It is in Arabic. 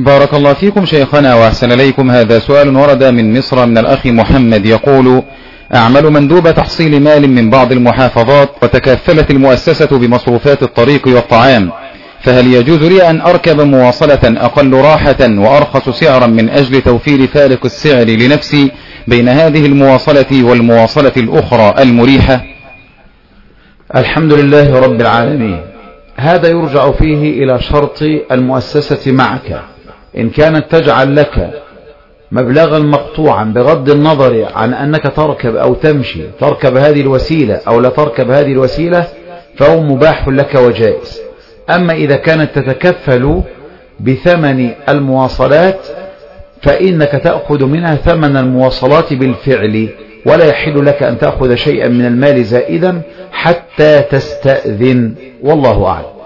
بارك الله فيكم شيخنا وأحسن إليكم. هذا سؤال ورد من مصر من الأخ محمد يقول: أعمل مندوب تحصيل مال من بعض المحافظات وتكفلت المؤسسة بمصروفات الطريق والطعام، فهل يجوز لي أن أركب مواصلة أقل راحة وأرخص سعرا من أجل توفير فارق السعر لنفسي بين هذه المواصلة والمواصلة الأخرى المريحة؟ الحمد لله رب العالمين. هذا يرجع فيه إلى شرط المؤسسة معك، إن كانت تجعل لك مبلغا مقطوعا بغض النظر عن أنك تركب أو تمشي، تركب هذه الوسيلة أو لا تركب هذه الوسيلة، فهو مباح لك وجائز. أما إذا كانت تتكفل بثمن المواصلات فإنك تأخذ منها ثمن المواصلات بالفعل، ولا يحل لك أن تأخذ شيئا من المال زائدا حتى تستأذن، والله أعلم.